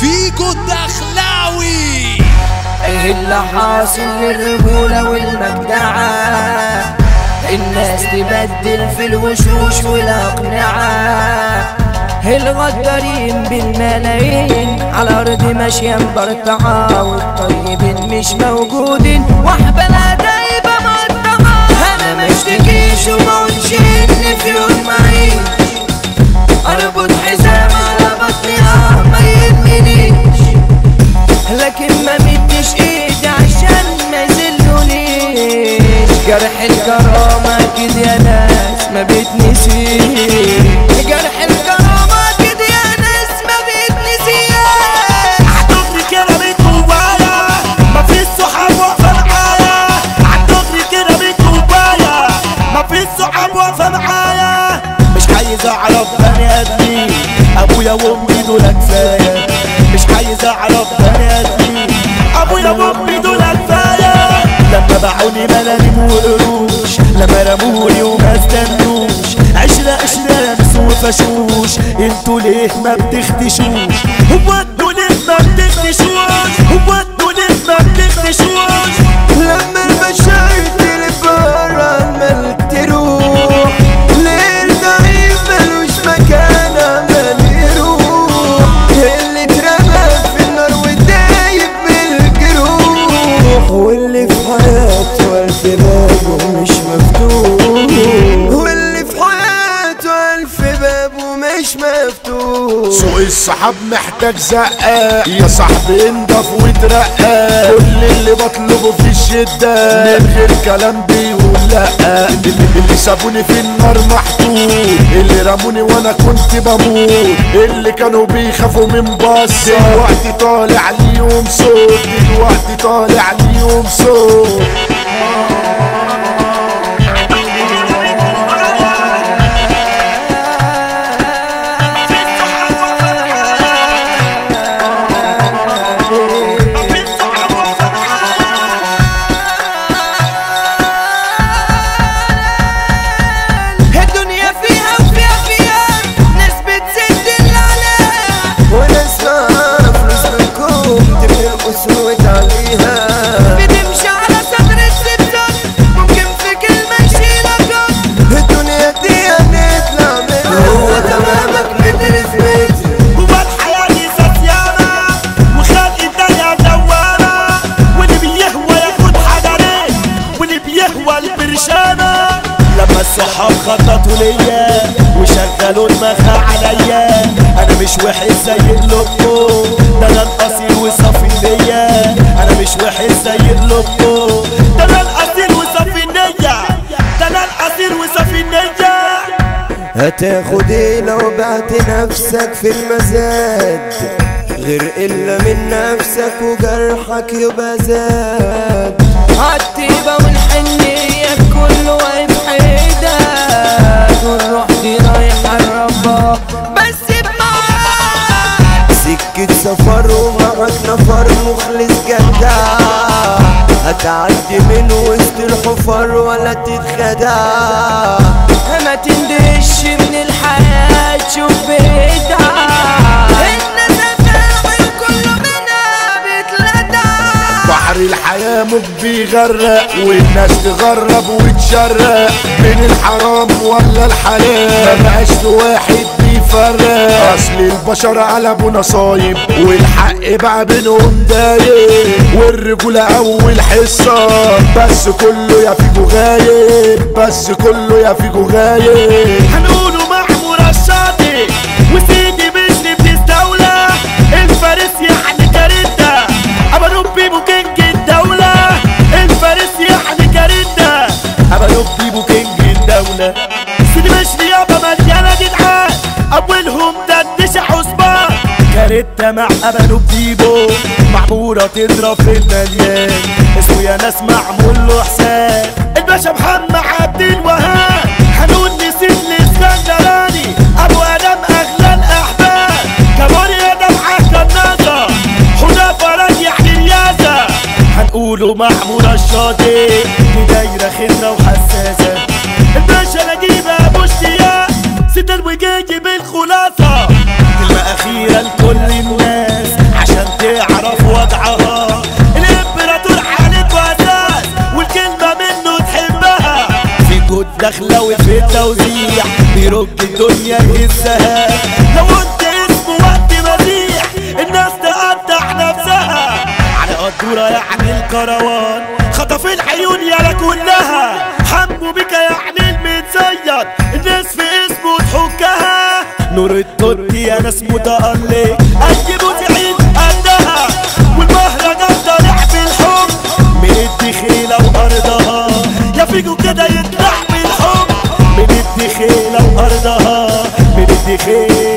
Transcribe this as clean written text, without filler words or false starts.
فيجو الدخلاوي. ايه اللي حاصل للرجولة والمجدعة؟ الناس تبدل في الوشوش والأقنعة، الغدارين بالملايين على أرض ماشية مبرطعة، والطيبين مش موجودين وحبلها دايبة مقطعة. أنا مشتكيش ومقولش إن في يوم معيش أربط حزام على بطني ما يهمنيش، لكن ما مدش ايدي عشان ما يذلونيش. جرح الكرامة اكيد يا ناس ما بيتنسيش، جرح الكرامة اكيد يا ناس ما بيتنسيش. عالدغري كده بيت جوايا مفيش صحاب واقفة معايا، عالدغري كده بيت جوايا مفيش صحاب واقفة معايا. مش عايز اعرف بني ادمين، ابويا وامي دول كفاية. مش عايز اعرف بني ادمين، ابويا وامي دول كفاية. لما باعوني ملاليم وقروش، لما رموني وما استنوش، عشرة لمس وفشوش. انتوا ليه ما بتختشوش؟ هو انتوا ليه ما بتختشوش؟ هو انتوا ليه ما بتختشوش؟ لما المشاعر تلفر عمال تروح، ليه الضعيف ملوش مكان عمال يروح، اللي اترمى في النار ودايب من الجروح، واللي في حياته ألف باب ومش مفتوح، واللي في حياته ألف باب ومش مفتوح. سوق الصحاب محتاج زقة يا صاحبي، انضف وترقى. كل اللي بطلبه في الشدة من غير كلام بيقول لأ. اللي سابوني في النار محطوط، اللي رموني وانا كنت بموت، اللي كانوا بيخافوا من بص، دلوقتي طالع ليهم صوت، دلوقتي طالع ليهم صوت. لما الصحاب خططوا ليا وشغلوا دماغها عليا، انا مش وحش زي اللوكو، ده انا الاصيل وصافي نية. انا مش وحش زي اللوكو، ده انا الاصيل وصافي نية، ده انا الاصيل وصافي نية. هتاخد ايه لو بعت نفسك في المزاد؟ غير إلا من نفسك وجرحك يبقى زاد. عالطيبة والحنية كله واقف حيدك، والروح دي رايحة لربها بس بمعاك. سكة سفر ومعك نفر مخلص جدع، هتعدي من وسط الحفر ولا تتخدع. ما تندهش من الحياة تشوف بدعة، بحر الحياة موج بيغرق، والناس تغرب وتشرق، من الحرام ولا الحلال مبقاش في واحد بيفرق. اصل البشر قلبوا نصايب، والحق بقى بينهم دايب، والرجولة اول حصة، بس كله يا فيكو غايب، بس كله يا فيكو غايب. هنقوله محمود الشاطئ وسيدي بشري بتستولى، الفارس يعني كارثة، ابا ربي بوكينج الدولة، الفارس يعني كارثة، ابا ربي بوكينج الدولة. سيدي بشري يابا مليانة جدعان، اولهم دندش حسبان، كارثة مع ابا ربي بو، معمورة تضرب في المليان، اسمه يا ناس معمول له حساب، الباشا محمد عبد الوهاب. حنون نسيت الاسكندراني، ابو ادم اغلى الاحباب، كابوريا دمعة كنازة، حنا فرج يعني رياضة. هنقوله محمود الشاطئ دي دايرة خضرة وحساسة، الباشا نجيب ابو اشتياق، ست الوجاجي بالخلاصة. كلمة اخيرة لكل الناس، اسمه الدخلاوي في التوزيع بيرج الدنيا يهزها لو قلت اسمه وقت مزيح الناس تقطع نفسها على قدورة يعني الكروان خطف العيون يالا كلها حمو بك يعني المتزيد الناس في اسمه تحكها نور التركي يا ناس متألق أجيبوا تعيد قدها والمهرجان طالع بالحب من الدخيلة وأرضها يا فيجو كده يطلع بالحب من الدخيلة وأرضها من الدخيلة